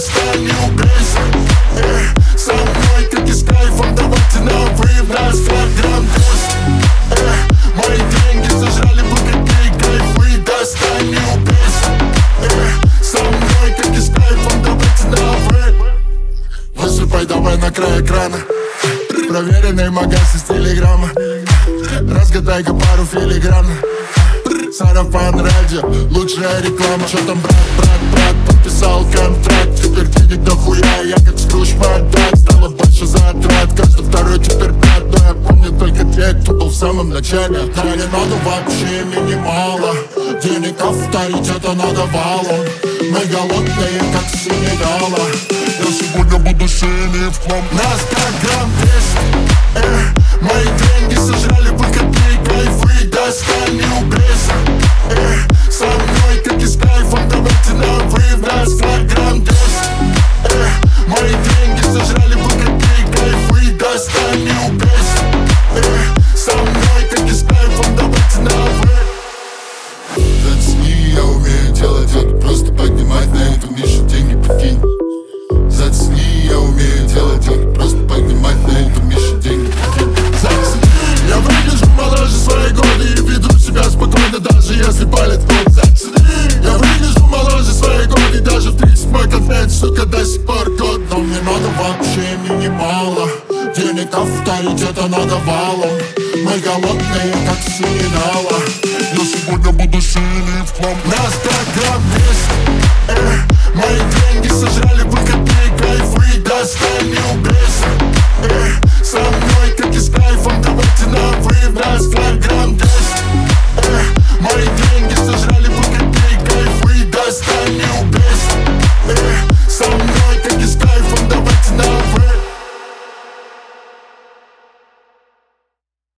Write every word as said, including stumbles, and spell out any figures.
достань и убейся. Эх, со мной как и с кайфом, давайте на выезд. Флаг Эх, мои деньги сожрали бы какие кайфы. Достань и убейся. Эх, со мной как и с кайфом, давайте на вы. Высыпай давай на край экрана. Проверенный магаз из телеграмма. Разгадай-ка пару филигранно. Сарафан радио, лучшая реклама. Что там, брат, брат, брат, подписал контракт. Теперь денег дохуя, я как Скрудж Макдак. Стало больше затрат, каждый второй теперь пят. Но я помню только те, кто был в самом начале. Да не надо вообще минимала. Денег авторитета надо валом. Мы голодные, как с Сенегала. Я сегодня буду синий в хлам. Нас как грамм двести. Эх, мои деньги сожрали бы какие кайфы. Достань и убейся. Эх, со мной как и с кайфом, давайте на вы. В нас как грамм двести. Эх, мои деньги сожрали бы какие кайфы. Достань и убейся. Эх, со мной как и с кайфом, давайте на вы. Зацени, я умею делать это, просто поднимать на этом еще деньги, прикинь. Зацени, я умею делать это, просто поднимать на этом еще деньги, прикинь. Зацени, я выгляжу моложе свои годы и веду себя спокойно, даже если палит код. Зацени, я выгляжу моложе свои годы, даже в тридцать мой контент, сука, до сих пор год. Но мне надо вообще минимала. Денег авторитета надо валом. Мы голодные, как с Сенегала. Я сегодня буду синий в хлам. Нас как грамм двести. Эх, мои деньги сожрали